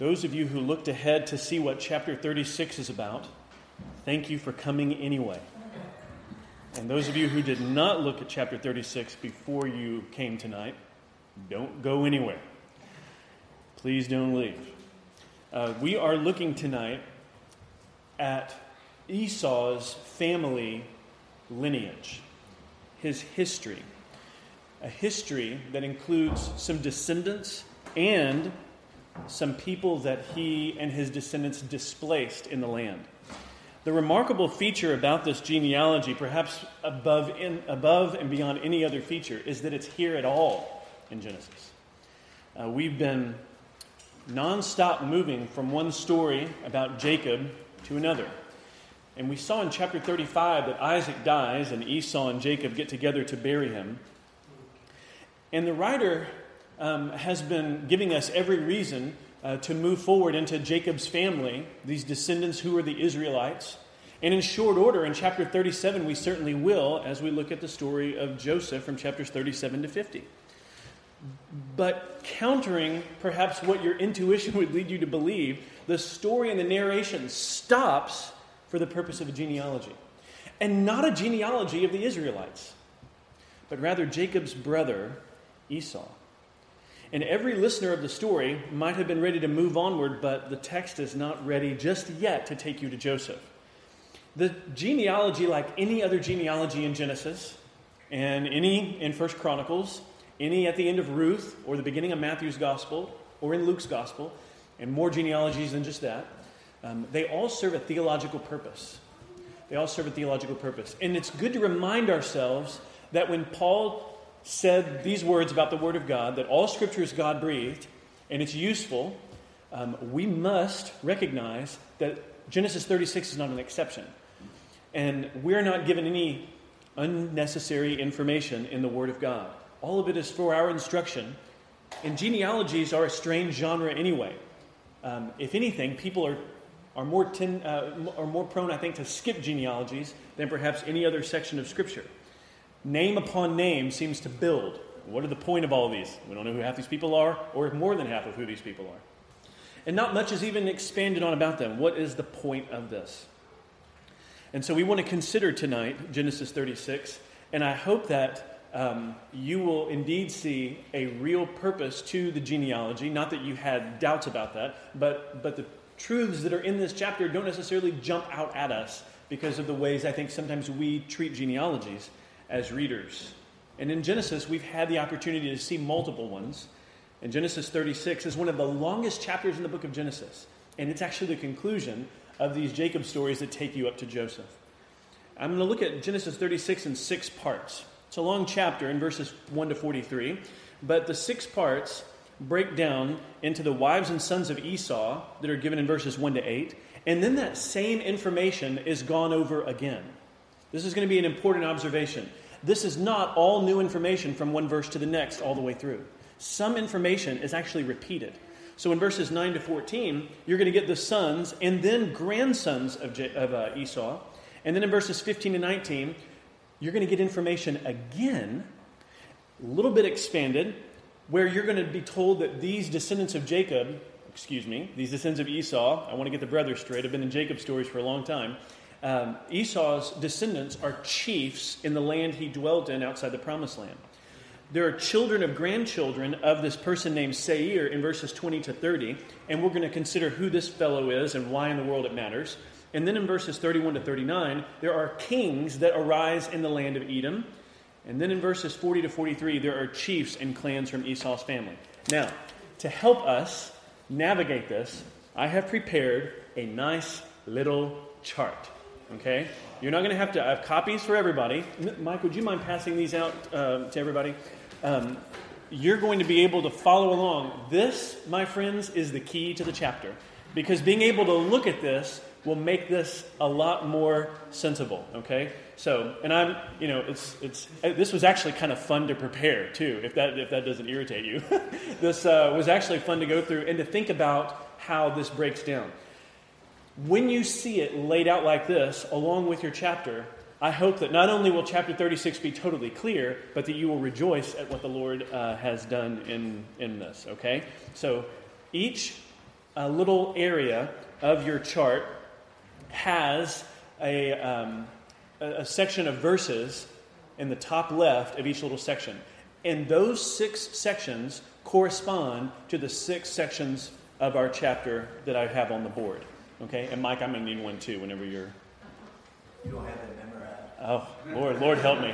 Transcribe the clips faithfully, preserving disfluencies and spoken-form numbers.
Those of you who looked ahead to see what chapter thirty-six is about, thank you for coming anyway. And those of you who did not look at chapter thirty-six before you came tonight, don't go anywhere. Please don't leave. Uh, we are looking tonight at Esau's family lineage, his history. A history that includes some descendants and some people that he and his descendants displaced in the land. The remarkable feature about this genealogy, perhaps above, in, above and beyond any other feature, is that it's here at all in Genesis. Uh, we've been nonstop moving from one story about Jacob to another. And we saw in chapter thirty-five that Isaac dies and Esau and Jacob get together to bury him. And the writer um, has been giving us every reason uh, to move forward into Jacob's family, these descendants who are the Israelites. And in short order, in chapter thirty-seven, we certainly will, as we look at the story of Joseph from chapters thirty-seven to fifty. But countering perhaps what your intuition would lead you to believe, the story and the narration stops for the purpose of a genealogy. And not a genealogy of the Israelites, but rather Jacob's brother, Esau. And every listener of the story might have been ready to move onward, but the text is not ready just yet to take you to Joseph. The genealogy, like any other genealogy in Genesis, and any in First Chronicles, any at the end of Ruth, or the beginning of Matthew's Gospel, or in Luke's Gospel, and more genealogies than just that, um, they all serve a theological purpose. They all serve a theological purpose. And it's good to remind ourselves that when Paul said these words about the Word of God, that all Scripture is God-breathed, and it's useful, um, we must recognize that Genesis thirty-six is not an exception. And we're not given any unnecessary information in the Word of God. All of it is for our instruction. And genealogies are a strange genre anyway. Um, if anything, people are are more ten, uh, are more prone, I think, to skip genealogies than perhaps any other section of Scripture. Name upon name seems to build. What are the point of all of these? We don't know who half these people are, or more than half of who these people are. And not much is even expanded on about them. What is the point of this? And so we want to consider tonight Genesis thirty-six, and I hope that um, you will indeed see a real purpose to the genealogy. Not that you had doubts about that, but but the truths that are in this chapter don't necessarily jump out at us because of the ways I think sometimes we treat genealogies as readers. And in Genesis, we've had the opportunity to see multiple ones. And Genesis thirty-six is one of the longest chapters in the book of Genesis. And it's actually the conclusion of these Jacob stories that take you up to Joseph. I'm going to look at Genesis thirty-six in six parts. It's a long chapter in verses one to forty-three. But the six parts break down into the wives and sons of Esau that are given in verses one to eight. And then that same information is gone over again. This is going to be an important observation. This is not all new information from one verse to the next all the way through. Some information is actually repeated. So in verses nine to fourteen, you're going to get the sons and then grandsons of, J- of uh, Esau. And then in verses fifteen to nineteen, you're going to get information again, a little bit expanded, where you're going to be told that these descendants of Jacob, excuse me, these descendants of Esau, I want to get the brothers straight, I've been in Jacob's stories for a long time. Um, Esau's descendants are chiefs in the land he dwelt in outside the Promised Land. There are children of grandchildren of this person named Seir in verses twenty to thirty, and we're going to consider who this fellow is and why in the world it matters. And then in verses thirty-one to thirty-nine, there are kings that arise in the land of Edom. And then in verses forty to forty-three, there are chiefs and clans from Esau's family. Now, to help us navigate this, I have prepared a nice little chart. Okay? You're not going to have to I have copies for everybody. Mike, would you mind passing these out uh, to everybody? Um, you're going to be able to follow along. This, my friends, is the key to the chapter. Because being able to look at this will make this a lot more sensible, okay? So, and I'm, you know, it's, it's, this was actually kind of fun to prepare, too, if that, if that doesn't irritate you. This uh, was actually fun to go through and to think about how this breaks down. When you see it laid out like this, along with your chapter, I hope that not only will chapter thirty-six be totally clear, but that you will rejoice at what the Lord uh, has done in, in this, okay? So each a little area of your chart has a, um, a, a section of verses in the top left of each little section. And those six sections correspond to the six sections of our chapter that I have on the board. Okay? And Mike, I'm going to need one too whenever you're... You don't have that memorized. Oh, Lord, Lord help me.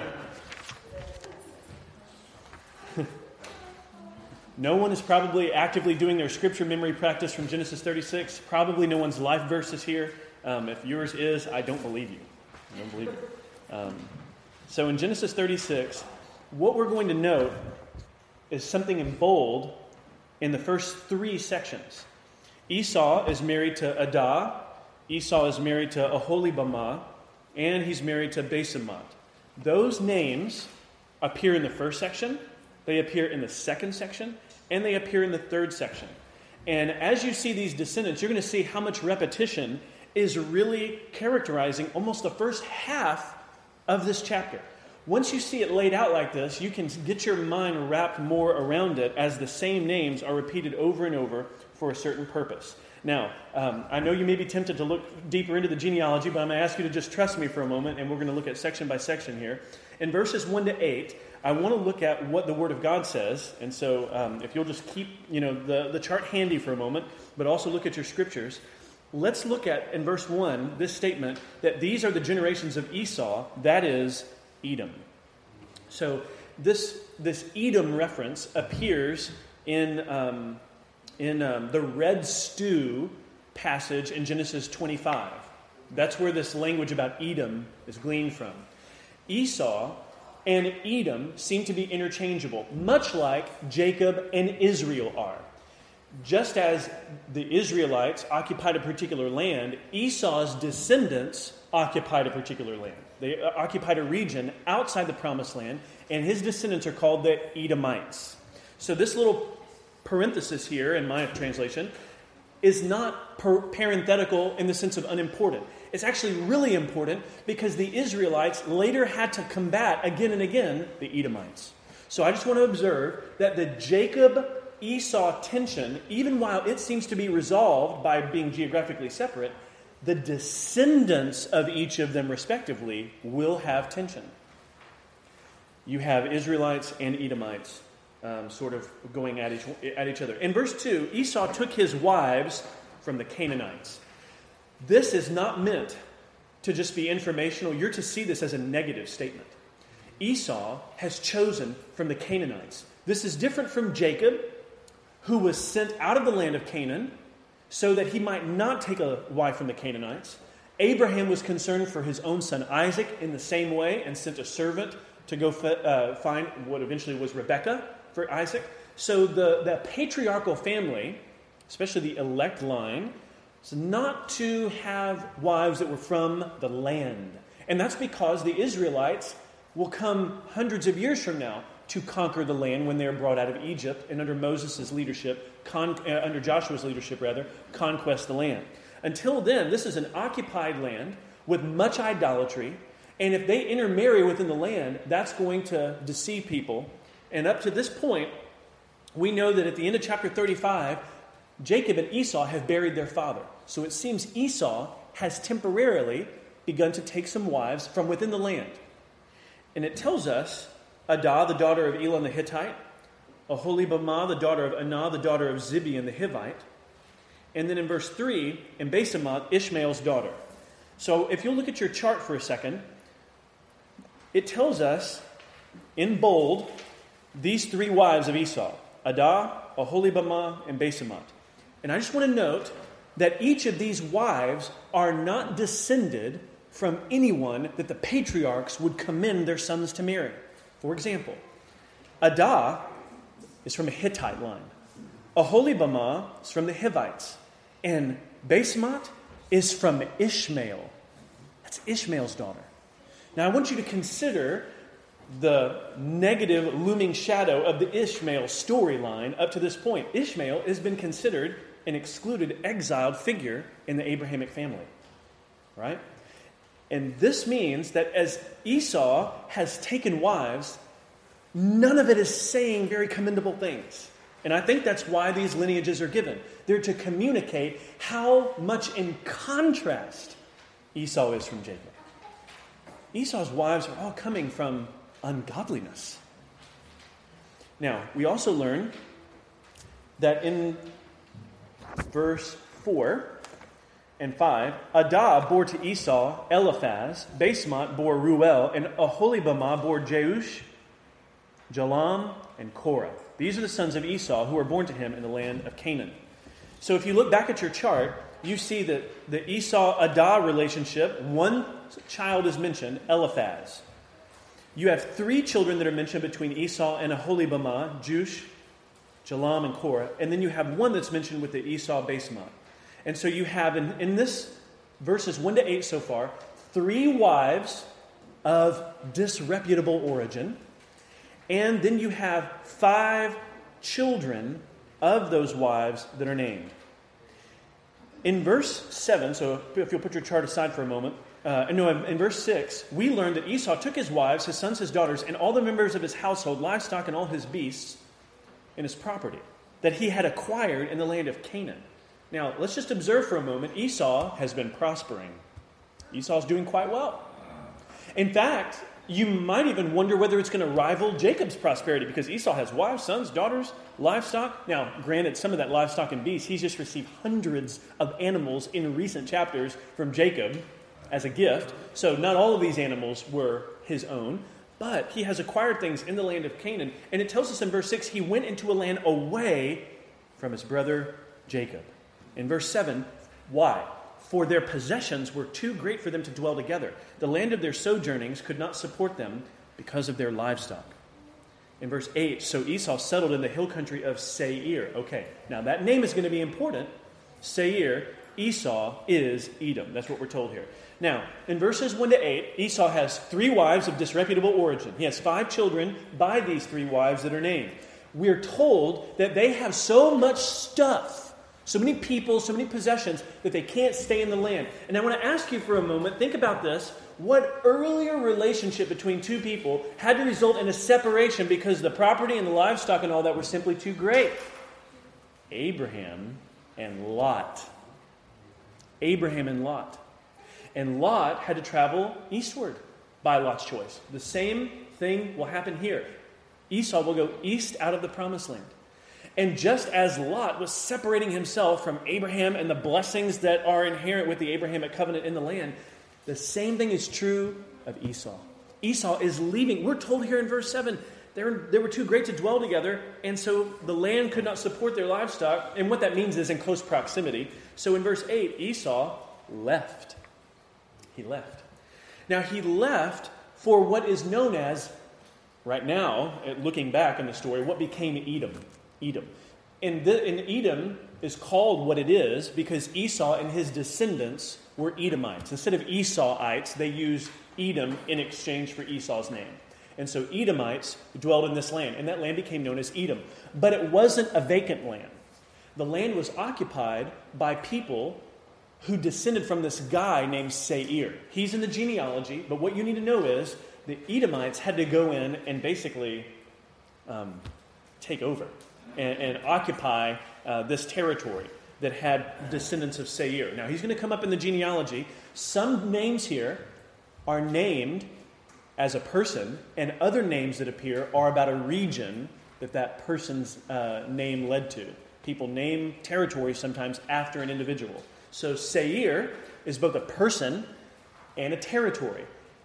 No one is probably actively doing their scripture memory practice from Genesis thirty-six. Probably no one's life verse is here. Um, if yours is, I don't believe you. I don't believe you. Um, so in Genesis thirty-six, what we're going to note is something in bold in the first three sections. Esau is married to Adah. Esau is married to Aholibamah. And he's married to Basemat. Those names appear in the first section. They appear in the second section. And they appear in the third section. And as you see these descendants, you're going to see how much repetition is really characterizing almost the first half of this chapter. Once you see it laid out like this, you can get your mind wrapped more around it as the same names are repeated over and over for a certain purpose. Now, um, I know you may be tempted to look deeper into the genealogy, but I'm going to ask you to just trust me for a moment, and we're going to look at section by section here. In verses one to eight, I want to look at what the Word of God says. And so um, if you'll just keep you know, the, the chart handy for a moment, but also look at your scriptures. Let's look at, in verse one, this statement that these are the generations of Esau, that is, Edom. So this, this Edom reference appears in... Um, in um, the red stew passage in Genesis twenty-five. That's where this language about Edom is gleaned from. Esau and Edom seem to be interchangeable, much like Jacob and Israel are. Just as the Israelites occupied a particular land, Esau's descendants occupied a particular land. They occupied a region outside the promised land, and his descendants are called the Edomites. So this little parenthesis here, in my translation, is not per- parenthetical in the sense of unimportant. It's actually really important because the Israelites later had to combat again and again the Edomites. So I just want to observe that the Jacob-Esau tension, even while it seems to be resolved by being geographically separate, the descendants of each of them respectively will have tension. You have Israelites and Edomites Um, sort of going at each, at each other. In verse two, Esau took his wives from the Canaanites. This is not meant to just be informational. You're to see this as a negative statement. Esau has chosen from the Canaanites. This is different from Jacob, who was sent out of the land of Canaan so that he might not take a wife from the Canaanites. Abraham was concerned for his own son Isaac in the same way and sent a servant to go f- uh, find what eventually was Rebekah for Isaac. So the, the patriarchal family, especially the elect line, is not to have wives that were from the land. And that's because the Israelites will come hundreds of years from now to conquer the land when they are brought out of Egypt and under Moses' leadership, con- uh, under Joshua's leadership rather, conquest the land. Until then, this is an occupied land with much idolatry, and if they intermarry within the land, that's going to deceive people. And up to this point, we know that at the end of chapter thirty-five, Jacob and Esau have buried their father. So it seems Esau has temporarily begun to take some wives from within the land. And it tells us Adah, the daughter of Elon the Hittite, Aholibamah, the daughter of Anah, the daughter of Zibeon the Hivite, and then in verse three, in Basemat, Ishmael's daughter. So if you'll look at your chart for a second, it tells us in bold these three wives of Esau, Adah, Aholibamah, and Basemat. And I just want to note that each of these wives are not descended from anyone that the patriarchs would commend their sons to marry. For example, Adah is from a Hittite line. Aholibamah is from the Hivites. And Basemat is from Ishmael. That's Ishmael's daughter. Now I want you to consider the negative looming shadow of the Ishmael storyline up to this point. Ishmael has been considered an excluded, exiled figure in the Abrahamic family. Right? And this means that as Esau has taken wives, none of it is saying very commendable things. And I think that's why these lineages are given. They're to communicate how much in contrast Esau is from Jacob. Esau's wives are all coming from ungodliness. Now, we also learn that in verse four and five, Adah bore to Esau Eliphaz, Basemont bore Ruel, and Aholibamah bore Jeush, Jalam, and Korah. These are the sons of Esau who were born to him in the land of Canaan. So if you look back at your chart, you see that the Esau-Adah relationship, one child is mentioned, Eliphaz. You have three children that are mentioned between Esau and Aholibamah, Jeush, Jalam, and Korah. And then you have one that's mentioned with the Esau-Basemont. And so you have, in, in this verses one to eight so far, three wives of disreputable origin. And then you have five children of those wives that are named. In verse seven, so if you'll put your chart aside for a moment, uh, no, in, in verse six, we learn that Esau took his wives, his sons, his daughters, and all the members of his household, livestock, and all his beasts, and his property, that he had acquired in the land of Canaan. Now, let's just observe for a moment. Esau has been prospering. Esau's doing quite well. In fact, you might even wonder whether it's going to rival Jacob's prosperity, because Esau has wives, sons, daughters, livestock. Now, granted, some of that livestock and beasts, he's just received hundreds of animals in recent chapters from Jacob as a gift. So not all of these animals were his own, but he has acquired things in the land of Canaan. And it tells us in verse six, he went into a land away from his brother Jacob. In verse seven, why? For their possessions were too great for them to dwell together. The land of their sojournings could not support them because of their livestock. In verse eight, so Esau settled in the hill country of Seir. Okay, now that name is going to be important. Seir, Esau is Edom. That's what we're told here. Now, in verses one to eight, Esau has three wives of disreputable origin. He has five children by these three wives that are named. We're told that they have so much stuff, so many people, so many possessions, that they can't stay in the land. And I want to ask you for a moment, think about this. What earlier relationship between two people had to result in a separation because the property and the livestock and all that were simply too great? Abraham and Lot. Abraham and Lot. And Lot had to travel eastward by Lot's choice. The same thing will happen here. Esau will go east out of the promised land. And just as Lot was separating himself from Abraham and the blessings that are inherent with the Abrahamic covenant in the land, the same thing is true of Esau. Esau is leaving. We're told here in verse seven, they were, they were too great to dwell together, and so the land could not support their livestock. And what that means is in close proximity. So in verse eight, Esau left. He left. Now he left for what is known as, right now, looking back in the story, what became Edom. Edom. And, the, and Edom is called what it is because Esau and his descendants were Edomites. Instead of Esauites, they used Edom in exchange for Esau's name. And so Edomites dwelled in this land, and that land became known as Edom. But it wasn't a vacant land. The land was occupied by people who descended from this guy named Seir. He's in the genealogy, but what you need to know is the Edomites had to go in and basically um, take over. And, and occupy uh, this territory that had descendants of Seir. Now, he's going to come up in the genealogy. Some names here are named as a person, and other names that appear are about a region that that person's uh, name led to. People name territories sometimes after an individual. So Seir is both a person and a territory.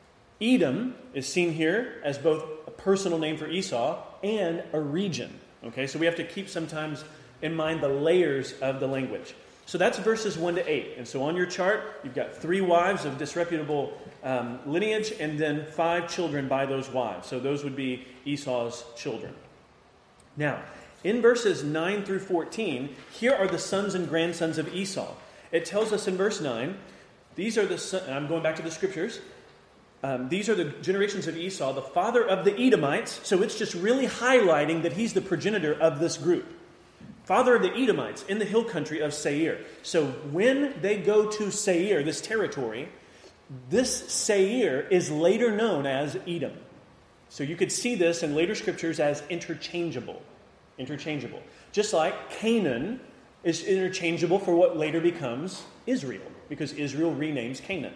Edom is seen here as both a personal name for Esau and a region. Okay, so we have to keep sometimes in mind the layers of the language. So that's verses one to eight. And so on your chart, you've got three wives of disreputable um, lineage and then five children by those wives. So those would be Esau's children. Now, in verses nine through fourteen, here are the sons and grandsons of Esau. It tells us in verse nine, these are the sons, and I'm going back to the scriptures, Um, these are the generations of Esau, the father of the Edomites. So it's just really highlighting that he's the progenitor of this group. Father of the Edomites in the hill country of Seir. So when they go to Seir, this territory, this Seir is later known as Edom. So you could see this in later scriptures as interchangeable. Interchangeable. Just like Canaan is interchangeable for what later becomes Israel, because Israel renames Canaan.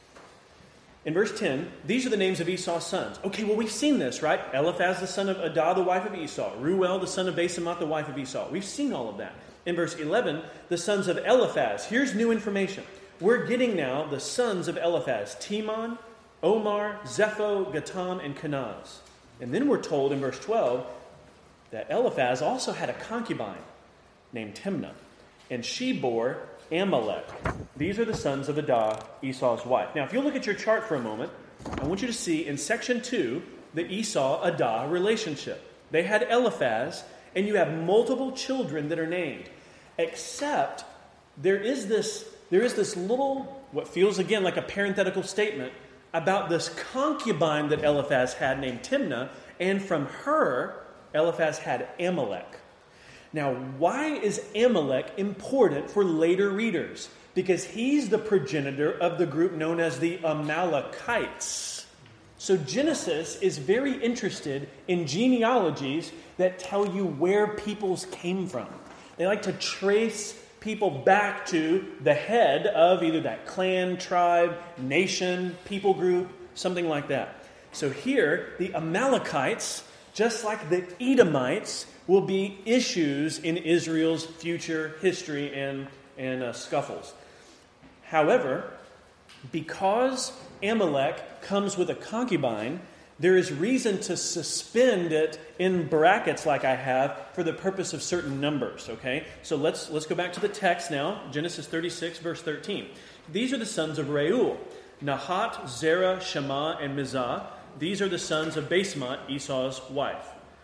In verse ten, these are the names of Esau's sons. Okay, well, we've seen this, right? Eliphaz, the son of Adah, the wife of Esau. Reuel, the son of Basemoth, the wife of Esau. We've seen all of that. In verse eleven, the sons of Eliphaz. Here's new information. We're getting now the sons of Eliphaz. Timon, Omar, Zepho, Gatam, and Kenaz. And then we're told in verse twelve that Eliphaz also had a concubine named Timnah. And she bore Amalek. These are the sons of Adah, Esau's wife. Now, if you'll look at your chart for a moment, I want you to see in section two the Esau-Adah relationship. They had Eliphaz, and you have multiple children that are named. Except there is this, there is this little, what feels again like a parenthetical statement about this concubine that Eliphaz had named Timnah, and from her, Eliphaz had Amalek. Now, why is Amalek important for later readers? Because he's the progenitor of the group known as the Amalekites. So Genesis is very interested in genealogies that tell you where peoples came from. They like to trace people back to the head of either that clan, tribe, nation, people group, something like that. So here, the Amalekites, just like the Edomites, will be issues in Israel's future history and, and uh, scuffles. However, because Amalek comes with a concubine, there is reason to suspend it in brackets like I have for the purpose of certain numbers, okay? So let's let's go back to the text now, Genesis thirty-six, verse thirteen. These are the sons of Reuel, Nahat, Zerah, Shema, and Mizah. These are the sons of Basemoth, Esau's wife.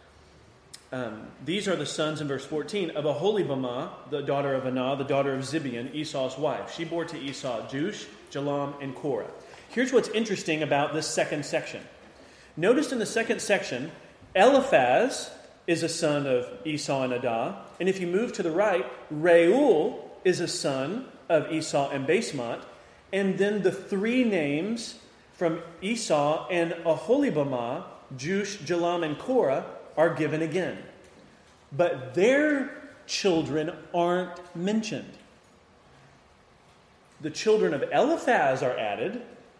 Um, these are the sons, in verse fourteen, of Aholibamah, the daughter of Anah, the daughter of Zibeon, Esau's wife. She bore to Esau Jush, Jalam, and Korah. Here's what's interesting about this second section. Notice in the second section, Eliphaz is a son of Esau and Adah. And if you move to the right, Reuel is a son of Esau and Basemoth. And then the three names from Esau and Aholibamah, Jush, Jalam, and Korah, are given again. But their children aren't mentioned. The children of Eliphaz are added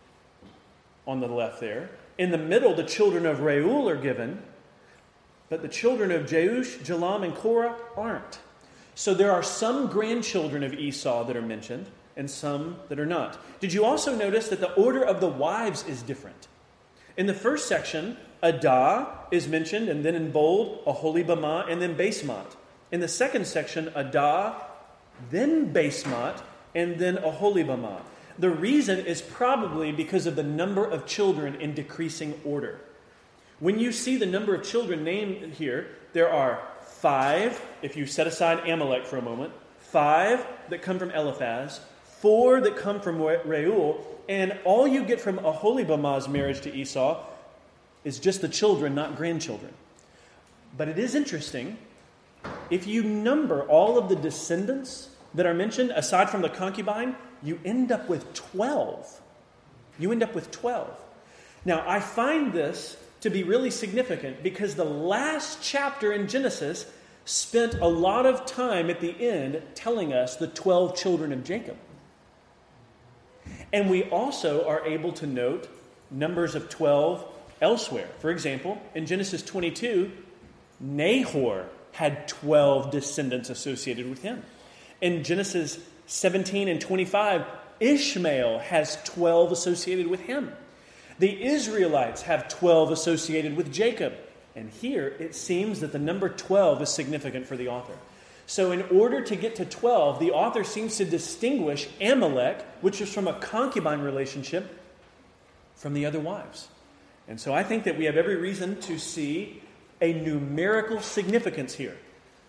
on the left there. In the middle, the children of Reuel are given, but the children of Jeush, Jalam, and Korah aren't. So there are some grandchildren of Esau that are mentioned, and some that are not. Did you also notice that the order of the wives is different? In the first section, Adah is mentioned, and then in bold, Aholibamah, and then Basemoth. In the second section, Adah, then Basemoth, and then Aholibamah. The reason is probably because of the number of children in decreasing order. When you see the number of children named here, there are five, if you set aside Amalek for a moment, five that come from Eliphaz, four that come from Reuel, and all you get from Aholibamah's marriage to Esau is just the children, not grandchildren. But it is interesting, if you number all of the descendants that are mentioned, aside from the concubine, you end up with twelve. You end up with twelve. Now, I find this to be really significant because the last chapter in Genesis spent a lot of time at the end telling us the twelve children of Jacob. And we also are able to note numbers of twelve elsewhere. For example, in Genesis twenty-two, Nahor had twelve descendants associated with him. In Genesis seventeen and twenty-five, Ishmael has twelve associated with him. The Israelites have twelve associated with Jacob. And here it seems that the number twelve is significant for the author. So in order to get to twelve, the author seems to distinguish Amalek, which is from a concubine relationship, from the other wives. And so I think that we have every reason to see a numerical significance here.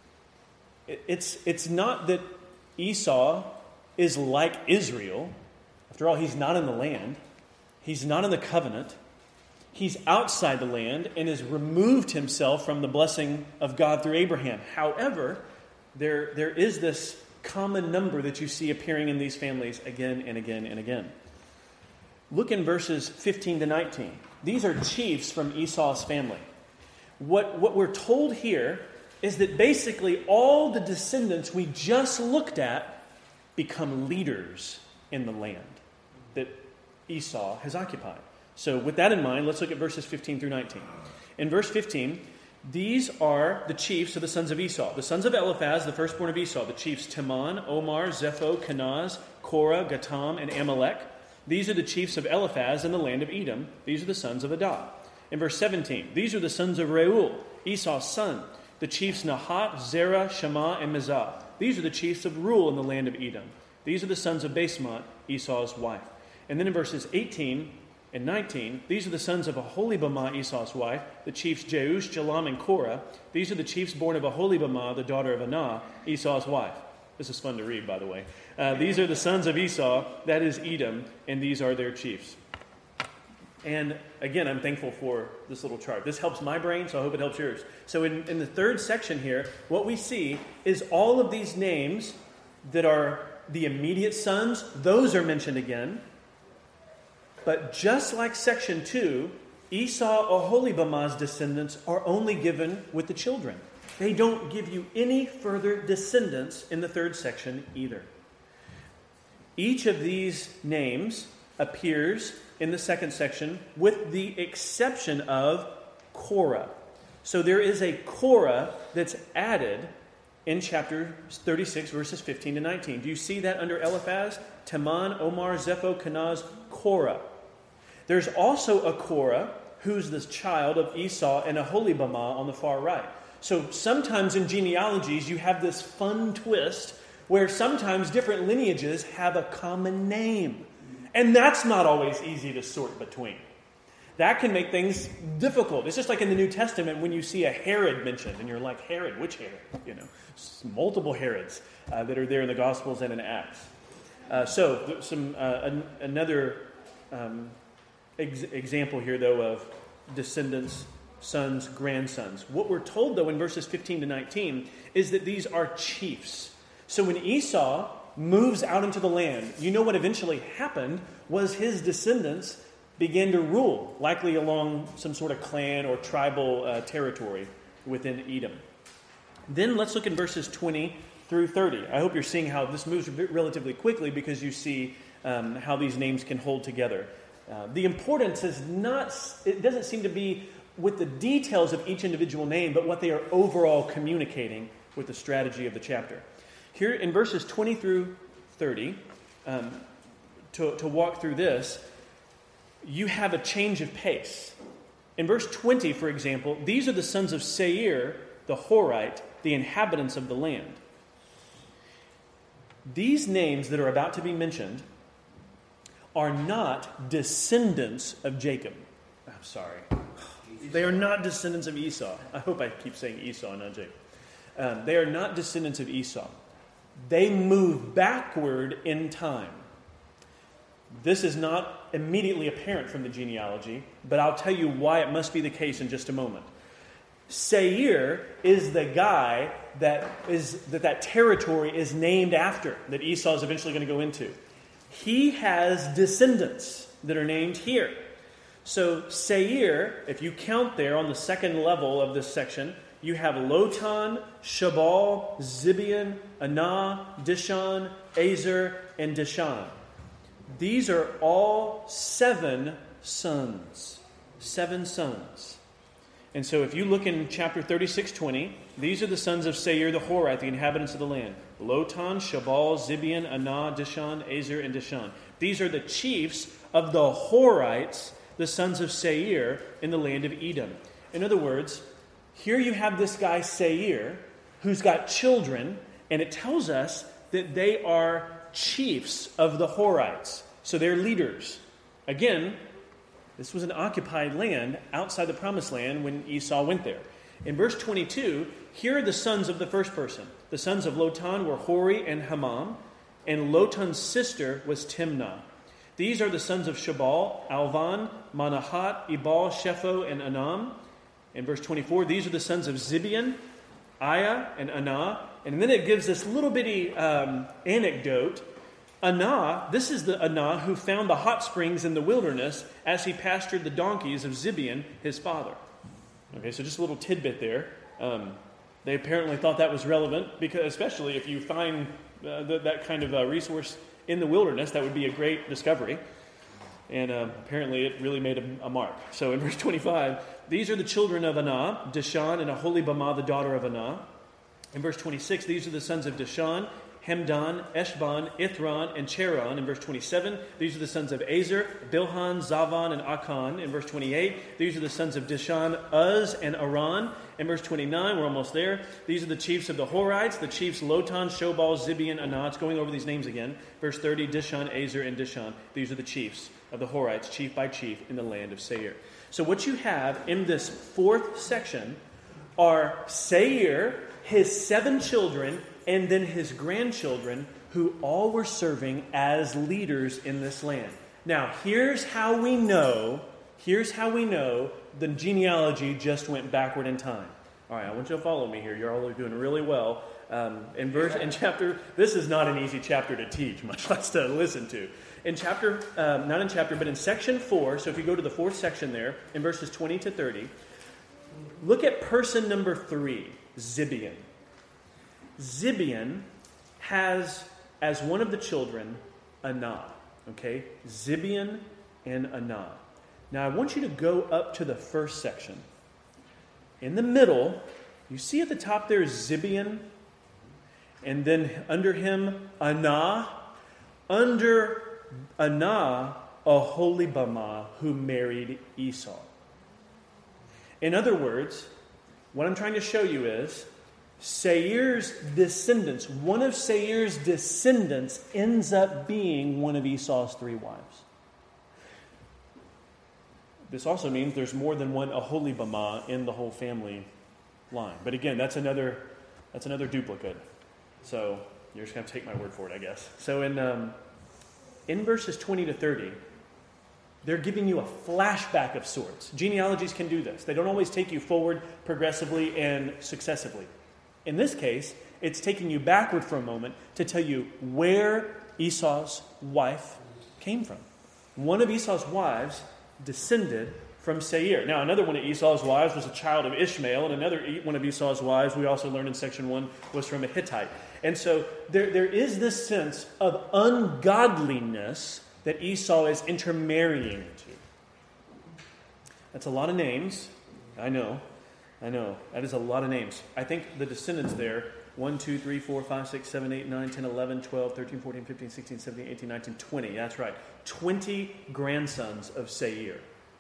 It's, it's not that Esau is like Israel. After all, he's not in the land. He's not in the covenant. He's outside the land and has removed himself from the blessing of God through Abraham. However, there, there is this common number that you see appearing in these families again and again and again. Look in verses fifteen to nineteen. These are chiefs from Esau's family. What, what we're told here is that basically all the descendants we just looked at become leaders in the land that Esau has occupied. So with that in mind, let's look at verses fifteen through nineteen. In verse fifteen, these are the chiefs of the sons of Esau. The sons of Eliphaz, the firstborn of Esau, the chiefs Teman, Omar, Zepho, Kenaz, Korah, Gatam, and Amalek. These are the chiefs of Eliphaz in the land of Edom. These are the sons of Adah. In verse seventeen, these are the sons of Reuel, Esau's son. The chiefs Nahat, Zerah, Shema, and Mizah. These are the chiefs of Reuel in the land of Edom. These are the sons of Basemot, Esau's wife. And then in verses eighteen and nineteen, these are the sons of Aholibamah, Esau's wife, the chiefs Jeush, Jalam, and Korah. These are the chiefs born of Aholibamah, the daughter of Anah, Esau's wife. This is fun to read, by the way. Uh, these are the sons of Esau, that is Edom, and these are their chiefs. And again, I'm thankful for this little chart. This helps my brain, so I hope it helps yours. So in, in the third section here, what we see is all of these names that are the immediate sons, those are mentioned again. But just like section two, Esau, Aholibamah's descendants are only given with the children. They don't give you any further descendants in the third section either. Each of these names appears in the second section with the exception of Korah. So there is a Korah that's added in chapter thirty-six, verses fifteen to nineteen. Do you see that under Eliphaz? Teman, Omar, Zepho, Kenaz, Korah. There's also a Korah who's the child of Esau and Aholibamah on the far right. So sometimes in genealogies you have this fun twist where sometimes different lineages have a common name. And that's not always easy to sort between. That can make things difficult. It's just like in the New Testament when you see a Herod mentioned and you're like, Herod, which Herod? You know, multiple Herods uh, that are there in the Gospels and in Acts. Uh, so some uh, an, another um, ex- example here, though, of descendants, sons, grandsons. What we're told, though, in verses fifteen to nineteen is that these are chiefs. So when Esau moves out into the land, you know what eventually happened was his descendants began to rule, likely along some sort of clan or tribal uh, territory within Edom. Then let's look in verses twenty through thirty. I hope you're seeing how this moves relatively quickly because you see um, how these names can hold together. Uh, the importance is not, it doesn't seem to be with the details of each individual name, but what they are overall communicating with the strategy of the chapter. Here in verses twenty through thirty, um, to, to walk through this, you have a change of pace. In verse twenty, for example, these are the sons of Seir, the Horite, the inhabitants of the land. These names that are about to be mentioned are not descendants of Jacob. I'm sorry. They are not descendants of Esau. I hope I keep saying Esau, not Jacob. Um, they are not descendants of Esau. They move backward in time. This is not immediately apparent from the genealogy, but I'll tell you why it must be the case in just a moment. Seir is the guy that is that that territory is named after, that Esau is eventually going to go into. He has descendants that are named here. So Seir, if you count there on the second level of this section, you have Lotan, Shabal, Zibeon, Anah, Dishon, Azer, and Dishan. These are all seven sons. Seven sons. And so if you look in chapter thirty-six twenty, these are the sons of Seir the Horite, the inhabitants of the land. Lotan, Shabal, Zibeon, Anah, Dishon, Azer, and Dishan. These are the chiefs of the Horites, the sons of Seir in the land of Edom. In other words, here you have this guy Seir who's got children, and it tells us that they are chiefs of the Horites. So they're leaders. Again, this was an occupied land outside the promised land when Esau went there. In verse twenty-two, here are the sons of the first person. The sons of Lotan were Hori and Hamam, and Lotan's sister was Timnah. These are the sons of Shabal, Alvan, Manahat, Ebal, Shepho, and Anam. In verse twenty-four, these are the sons of Zibeon, Aya, and Anah. And then it gives this little bitty um, anecdote. Anah, this is the Anah who found the hot springs in the wilderness as he pastured the donkeys of Zibeon, his father. Okay, so just a little tidbit there. Um, They apparently thought that was relevant, because especially if you find uh, th- that kind of uh, resource in the wilderness, that would be a great discovery. And uh, apparently it really made a, a mark. So in verse twenty-five, these are the children of Anah, Dishan and Aholibamah, the daughter of Anah. In verse twenty-six, these are the sons of Dishan, Hemdan, Eshban, Ithran, and Cheran. In verse twenty-seven, these are the sons of Azer, Bilhan, Zavan, and Akan. In verse twenty-eight, these are the sons of Dishan, Uz, and Aran. In verse twenty-nine, we're almost there. These are the chiefs of the Horites, the chiefs Lotan, Shobal, Zibeon, Anah. It's going over these names again. Verse thirty, Dishan, Azer, and Dishan. These are the chiefs of the Horites, chief by chief, in the land of Seir. So what you have in this fourth section are Seir, his seven children, and then his grandchildren, who all were serving as leaders in this land. Now, here's how we know, here's how we know the genealogy just went backward in time. All right, I want you to follow me here. You're all doing really well. Um, in verse, in chapter, this is not an easy chapter to teach, much less to listen to. In chapter, um, not in chapter, but in section four, so if you go to the fourth section there, in verses twenty to thirty, look at person number three, Zibeon. Zibeon has, as one of the children, Anah. Okay? Zibeon and Anah. Now, I want you to go up to the first section. In the middle, you see at the top there is Zibeon, and then under him, Anah. Under Anah, Aholibamah, who married Esau. In other words, what I'm trying to show you is, Seir's descendants, one of Seir's descendants ends up being one of Esau's three wives. This also means there's more than one Aholibamah in the whole family line. But again, that's another that's another duplicate. So you're just going to take my word for it, I guess. So in um, in verses twenty to thirty, they're giving you a flashback of sorts. Genealogies can do this. They don't always take you forward progressively and successively. In this case, it's taking you backward for a moment to tell you where Esau's wife came from. One of Esau's wives descended from Seir. Now, another one of Esau's wives was a child of Ishmael, and another one of Esau's wives, we also learned in section one, was from a Hittite. And so there, there is this sense of ungodliness that Esau is intermarrying into. That's a lot of names, I know. I know. That is a lot of names. I think the descendants there, one, two, three, four, five, six, seven, eight, nine, ten, eleven, twelve, thirteen, fourteen, fifteen, sixteen, seventeen, eighteen, nineteen, twenty. That's right. twenty grandsons of Seir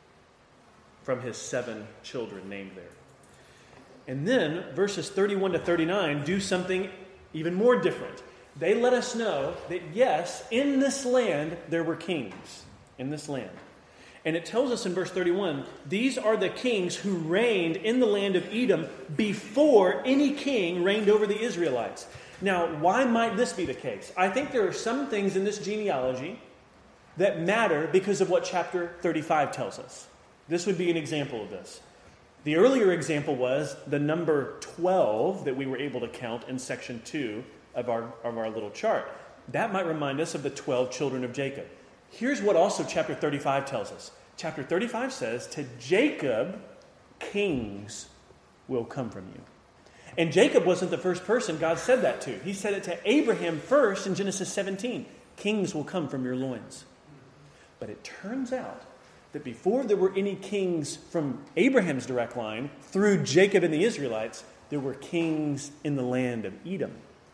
from his seven children named there. And then verses thirty-one to thirty-nine do something even more different. They let us know that, yes, in this land there were kings. In this land. And it tells us in verse thirty-one, these are the kings who reigned in the land of Edom before any king reigned over the Israelites. Now, why might this be the case? I think there are some things in this genealogy that matter because of what chapter thirty-five tells us. This would be an example of this. The earlier example was the number twelve that we were able to count in section two of our, of our little chart. That might remind us of the twelve children of Jacob. Here's what also chapter thirty-five tells us. Chapter thirty-five says, to Jacob, kings will come from you. And Jacob wasn't the first person God said that to. He said it to Abraham first in Genesis seventeen. Kings will come from your loins. But it turns out that before there were any kings from Abraham's direct line, through Jacob and the Israelites, there were kings in the land of Edom.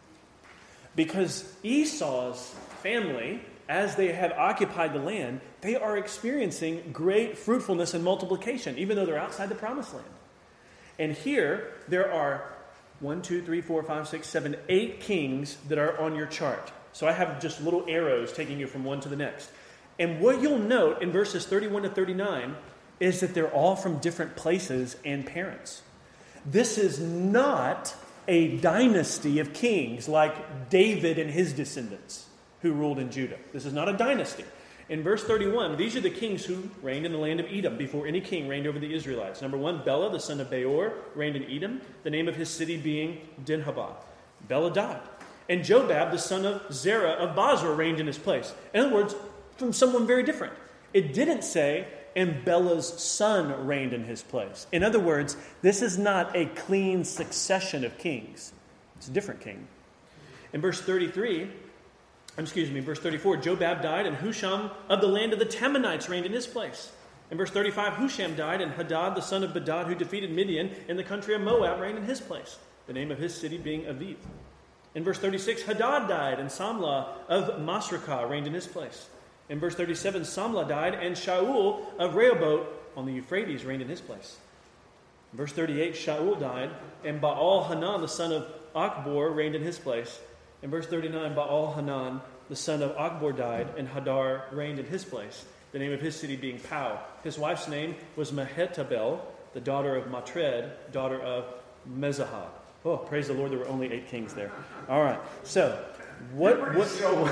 Because Esau's family, as they have occupied the land, they are experiencing great fruitfulness and multiplication, even though they're outside the promised land. And here, there are one, two, three, four, five, six, seven, eight kings that are on your chart. So I have just little arrows taking you from one to the next. And what you'll note in verses thirty-one to thirty-nine is that they're all from different places and parents. This is not a dynasty of kings like David and his descendants who ruled in Judah. This is not a dynasty. In verse thirty-one, these are the kings who reigned in the land of Edom before any king reigned over the Israelites. Number one, Bela, the son of Beor, reigned in Edom, the name of his city being Dinhabah. Bela died. And Jobab, the son of Zerah of Bozrah, reigned in his place. In other words, from someone very different. It didn't say and Bela's son reigned in his place. In other words, this is not a clean succession of kings. It's a different king. In verse thirty-three, excuse me, verse thirty-four, Jobab died, and Husham of the land of the Temanites reigned in his place. In verse thirty-five, Husham died, and Hadad, the son of Bedad, who defeated Midian in the country of Moab, reigned in his place, the name of his city being Aviv. In verse thirty-six, Hadad died, and Samlah of Masrekah reigned in his place. In verse thirty-seven, Samlah died, and Shaul of Rehoboth on the Euphrates reigned in his place. In verse thirty-eight, Shaul died, and Baal-Hanan, the son of Achbor, reigned in his place. In verse thirty-nine, Baal-Hanan, the son of Achbor, died, and Hadar reigned in his place, the name of his city being Pau. His wife's name was Mehetabel, the daughter of Matred, daughter of Mezahab. Oh, praise the Lord, there were only eight kings there. All right, so what, what,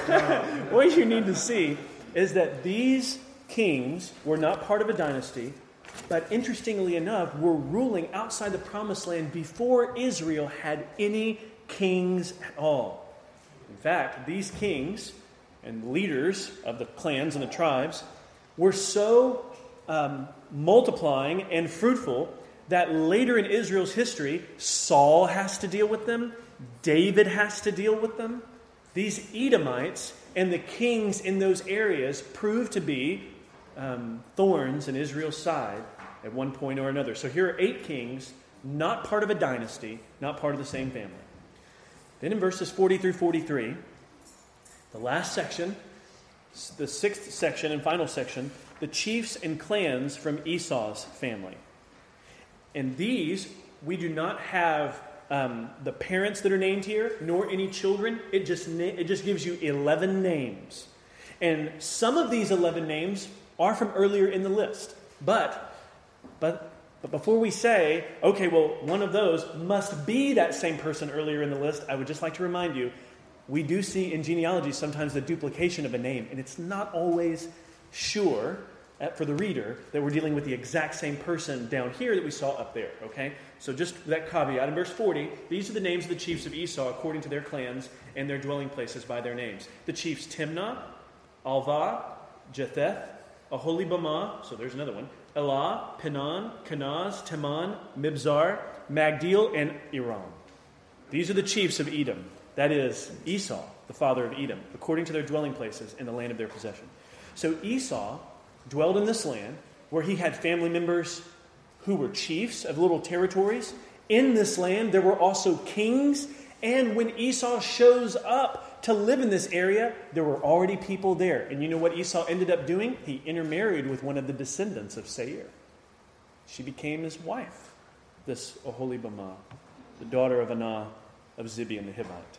what you need to see is that these kings were not part of a dynasty, but interestingly enough, were ruling outside the promised land before Israel had any kings at all. In fact, these kings and leaders of the clans and the tribes were so um, multiplying and fruitful that later in Israel's history, Saul has to deal with them, David has to deal with them. These Edomites and the kings in those areas proved to be um, thorns in Israel's side at one point or another. So here are eight kings, not part of a dynasty, not part of the same family. Then in verses forty through forty-three, the last section, the sixth section and final section, the chiefs and clans from Esau's family. And these, we do not have um, the parents that are named here, nor any children. It just na- it just gives you eleven names. And some of these eleven names are from earlier in the list. But, but, but before we say, okay, well, one of those must be that same person earlier in the list, I would just like to remind you, we do see in genealogy sometimes the duplication of a name. And it's not always sure for the reader that we're dealing with the exact same person down here that we saw up there, okay? So just that caveat. In verse forty, these are the names of the chiefs of Esau according to their clans and their dwelling places by their names. The chiefs Timnah, Alvah, Jetheth, Aholibamah, so there's another one, Elah, Pinon, Kenaz, Teman, Mibzar, Magdiel, and Iram. These are the chiefs of Edom. That is Esau, the father of Edom, according to their dwelling places in the land of their possession. So Esau dwelled in this land where he had family members who were chiefs of little territories. In this land, there were also kings. And when Esau shows up to live in this area, there were already people there. And you know what Esau ended up doing? He intermarried with one of the descendants of Seir. She became his wife, this Aholibamah, the daughter of Anah of Zibeon the Hivite.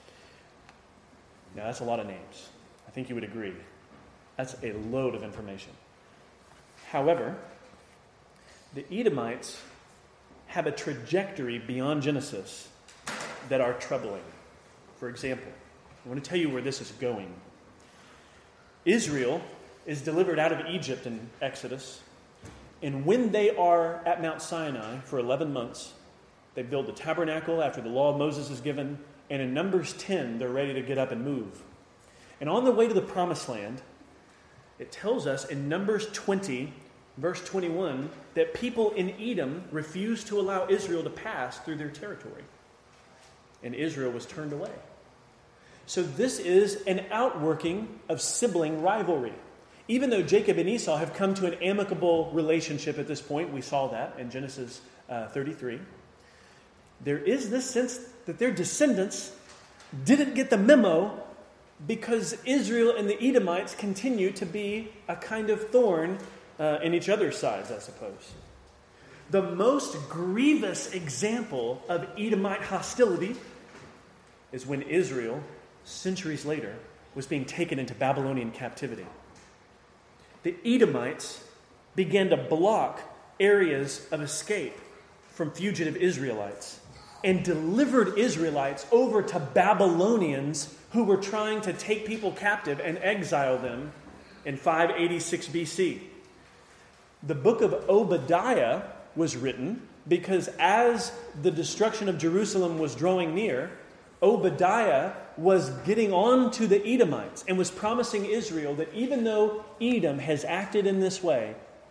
Now, that's a lot of names. I think you would agree. That's a load of information. However, the Edomites have a trajectory beyond Genesis that are troubling. For example, I want to tell you where this is going. Israel is delivered out of Egypt in Exodus, and when they are at Mount Sinai for eleven months, they build the tabernacle after the law of Moses is given, and in Numbers ten, they're ready to get up and move. And on the way to the Promised Land, it tells us in Numbers twenty, verse twenty-one, that people in Edom refused to allow Israel to pass through their territory. And Israel was turned away. So this is an outworking of sibling rivalry. Even though Jacob and Esau have come to an amicable relationship at this point, we saw that in Genesis uh, thirty-three, there is this sense that their descendants didn't get the memo because Israel and the Edomites continue to be a kind of thorn uh, in each other's sides, I suppose. The most grievous example of Edomite hostility is when Israel, centuries later, was being taken into Babylonian captivity. The Edomites began to block areas of escape from fugitive Israelites and delivered Israelites over to Babylonians who were trying to take people captive and exile them in five eighty-six B C. The book of Obadiah was written because as the destruction of Jerusalem was drawing near, Obadiah was getting on to the Edomites and was promising Israel that even though Edom has acted in this way,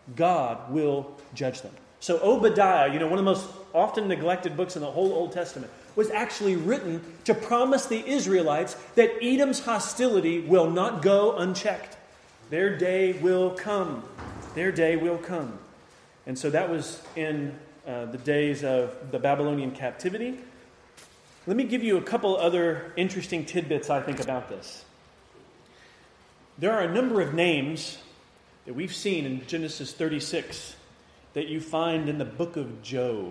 God will judge them. So Obadiah, you know, one of the most often neglected books in the whole Old Testament, was actually written to promise the Israelites that Edom's hostility will not go unchecked. Their day will come. Their day will come. And so that was in uh, the days of the Babylonian captivity. Let me give you a couple other interesting tidbits I think about this. There are a number of names that we've seen in Genesis thirty-six that you find in the book of Job.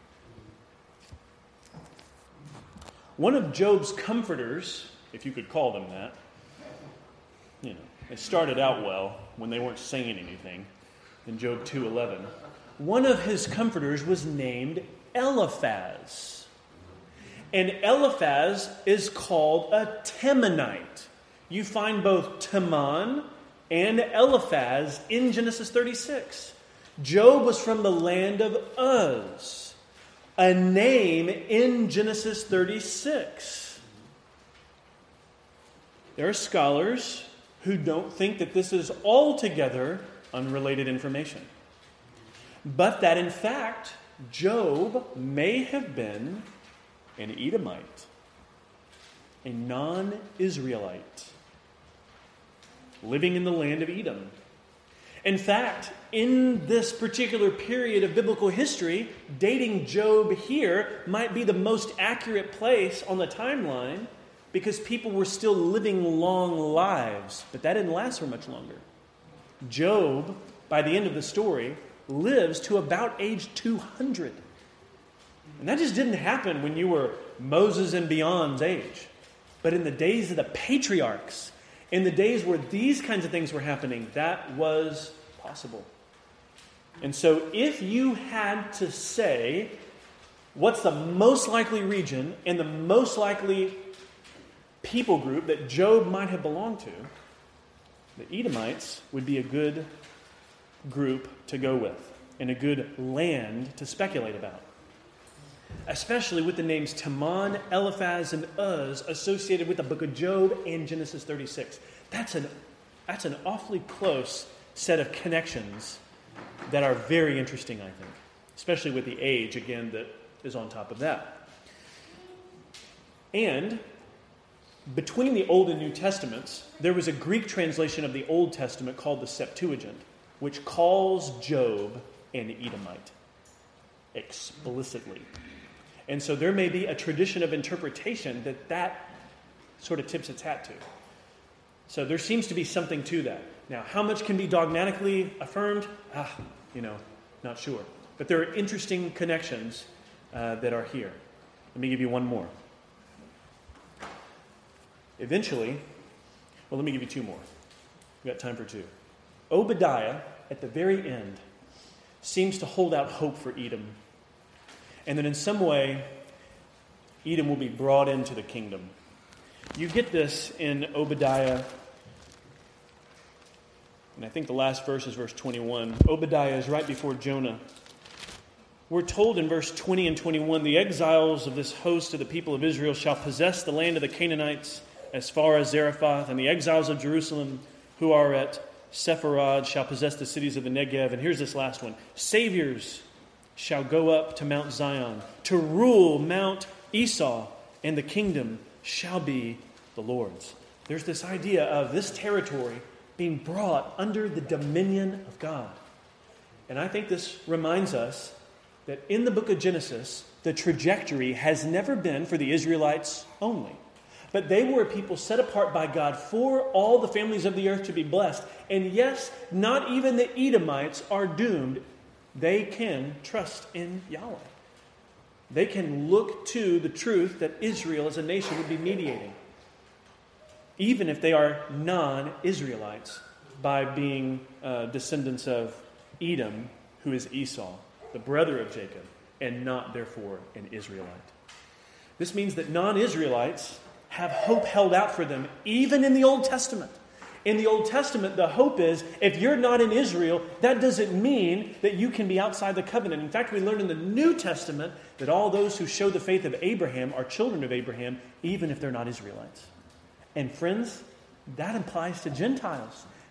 One of Job's comforters, if you could call them that, you know, they started out well when they weren't saying anything in Job two eleven. One of his comforters was named Eliphaz. And Eliphaz is called a Temanite. You find both Teman and Eliphaz in Genesis thirty-six. Job was from the land of Uz, a name in Genesis thirty-six. There are scholars who don't think that this is altogether unrelated information, but that in fact Job may have been an Edomite, a non-Israelite, living in the land of Edom. In fact, in this particular period of biblical history, dating Job here might be the most accurate place on the timeline because people were still living long lives, but that didn't last for much longer. Job, by the end of the story, lives to about age two hundred. And that just didn't happen when you were Moses and beyond's age. But in the days of the patriarchs, in the days where these kinds of things were happening, that was possible. And so if you had to say what's the most likely region and the most likely people group that Job might have belonged to, the Edomites would be a good group to go with and a good land to speculate about. Especially with the names Teman, Eliphaz, and Uz associated with the book of Job and Genesis thirty-six. That's an, that's an awfully close set of connections that are very interesting, I think. Especially with the age, again, that is on top of that. And between the Old and New Testaments, there was a Greek translation of the Old Testament called the Septuagint, which calls Job an Edomite explicitly. And so there may be a tradition of interpretation that that sort of tips its hat to. So there seems to be something to that. Now, how much can be dogmatically affirmed? Ah, you know, not sure. But there are interesting connections uh, that are here. Let me give you one more. Eventually, well, let me give you two more. We've got time for two. Obadiah, at the very end, seems to hold out hope for Edom. And that in some way, Edom will be brought into the kingdom. You get this in Obadiah, and I think the last verse is verse twenty-one. Obadiah is right before Jonah. We're told in verse twenty and twenty-one, the exiles of this host of the people of Israel shall possess the land of the Canaanites as far as Zarephath, and the exiles of Jerusalem who are at Sepharad shall possess the cities of the Negev. And here's this last one. Saviors shall go up to Mount Zion to rule Mount Esau, and the kingdom shall be the Lord's. There's this idea of this territory being brought under the dominion of God. And I think this reminds us that in the book of Genesis, the trajectory has never been for the Israelites only. But they were a people set apart by God for all the families of the earth to be blessed. And yes, not even the Edomites are doomed. They can trust in Yahweh. They can look to the truth that Israel as a nation would be mediating, even if they are non-Israelites, by being uh, descendants of Edom, who is Esau, the brother of Jacob, and not, therefore, an Israelite. This means that non-Israelites have hope held out for them, even in the Old Testament. In the Old Testament, the hope is, if you're not in Israel, that doesn't mean that you can be outside the covenant. In fact, we learn in the New Testament that all those who show the faith of Abraham are children of Abraham, even if they're not Israelites. And friends, that applies to Gentiles.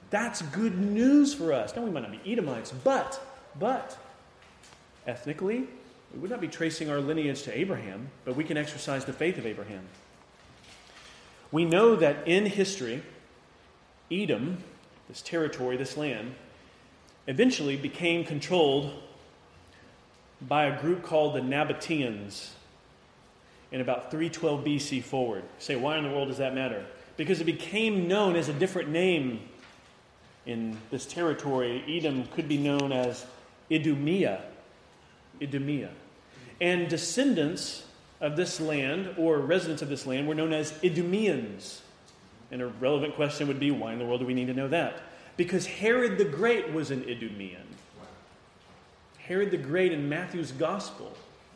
That's good news for us. Now, we might not be Edomites, but, but, ethnically, we would not be tracing our lineage to Abraham, but we can exercise the faith of Abraham. We know that in history, Edom, this territory, this land, eventually became controlled by a group called the Nabateans in about three twelve B C forward. You say, why in the world does that matter? Because it became known as a different name in this territory. Edom could be known as Idumea. Idumea. And descendants of this land, or residents of this land, were known as Idumeans. And a relevant question would be, why in the world do we need to know that? Because Herod the Great was an Idumean. Herod the Great in Matthew's Gospel,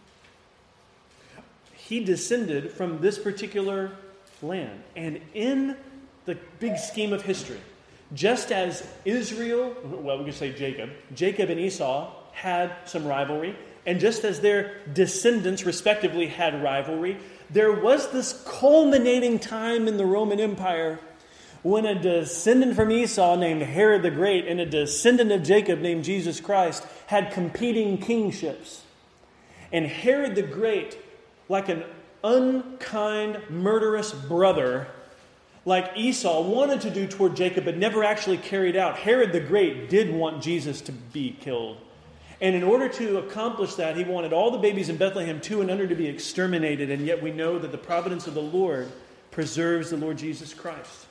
he descended from this particular land. And in the big scheme of history, just as Israel, well, we could say Jacob, Jacob and Esau had some rivalry, and just as their descendants respectively had rivalry, there was this culminating time in the Roman Empire when a descendant from Esau named Herod the Great and a descendant of Jacob named Jesus Christ had competing kingships. And Herod the Great, like an unkind, murderous brother, like Esau wanted to do toward Jacob but never actually carried out, Herod the Great did want Jesus to be killed. And in order to accomplish that, he wanted all the babies in Bethlehem two and under to be exterminated. And yet we know that the providence of the Lord preserves the Lord Jesus Christ.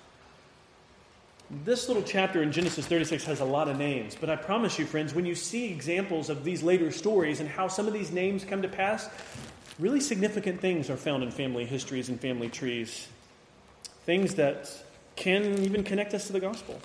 This little chapter in Genesis thirty-six has a lot of names. But I promise you, friends, when you see examples of these later stories and how some of these names come to pass, really significant things are found in family histories and family trees. Things that can even connect us to the gospel.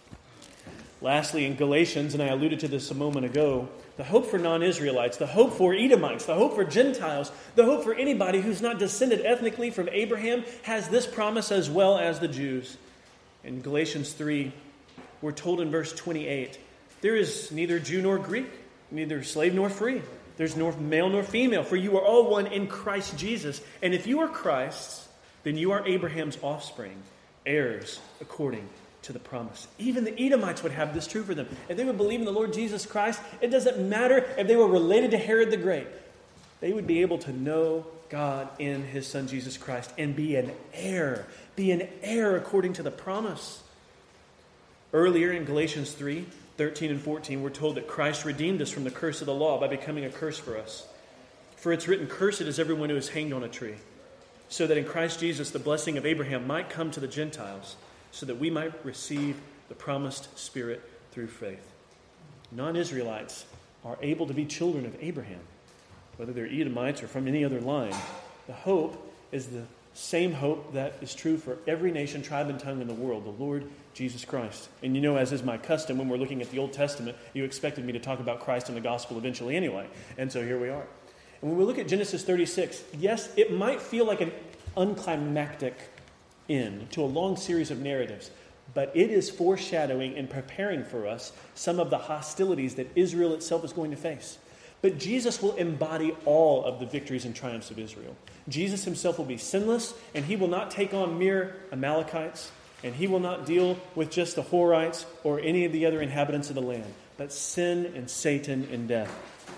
Lastly, in Galatians, and I alluded to this a moment ago, the hope for non-Israelites, the hope for Edomites, the hope for Gentiles, the hope for anybody who's not descended ethnically from Abraham has this promise as well as the Jews. In Galatians three, we're told in verse twenty-eight, there is neither Jew nor Greek, neither slave nor free. There's nor male nor female, for you are all one in Christ Jesus. And if you are Christ's, then you are Abraham's offspring, heirs according to the promise. Even the Edomites would have this true for them. If they would believe in the Lord Jesus Christ, it doesn't matter if they were related to Herod the Great. They would be able to know God in His Son Jesus Christ and be an heir. Be an heir according to the promise. Earlier in Galatians three, thirteen and fourteen, we're told that Christ redeemed us from the curse of the law by becoming a curse for us. For it's written, cursed is everyone who is hanged on a tree, so that in Christ Jesus the blessing of Abraham might come to the Gentiles, so that we might receive the promised Spirit through faith. Non-Israelites are able to be children of Abraham, whether they're Edomites or from any other line. The hope is the same hope that is true for every nation, tribe, and tongue in the world, the Lord Jesus Christ. And you know, as is my custom, when we're looking at the Old Testament, you expected me to talk about Christ and the gospel eventually anyway. And so here we are. And when we look at Genesis thirty-six, yes, it might feel like an unclimactic end to a long series of narratives, but it is foreshadowing and preparing for us some of the hostilities that Israel itself is going to face. But Jesus will embody all of the victories and triumphs of Israel. Jesus himself will be sinless, and he will not take on mere Amalekites, and he will not deal with just the Horites or any of the other inhabitants of the land, but sin and Satan and death.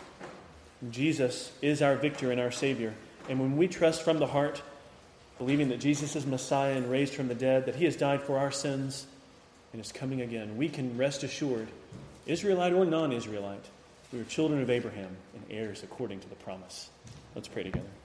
Jesus is our victor and our Savior. And when we trust from the heart, believing that Jesus is Messiah and raised from the dead, that he has died for our sins and is coming again, we can rest assured, Israelite or non-Israelite, we are children of Abraham and heirs according to the promise. Let's pray together.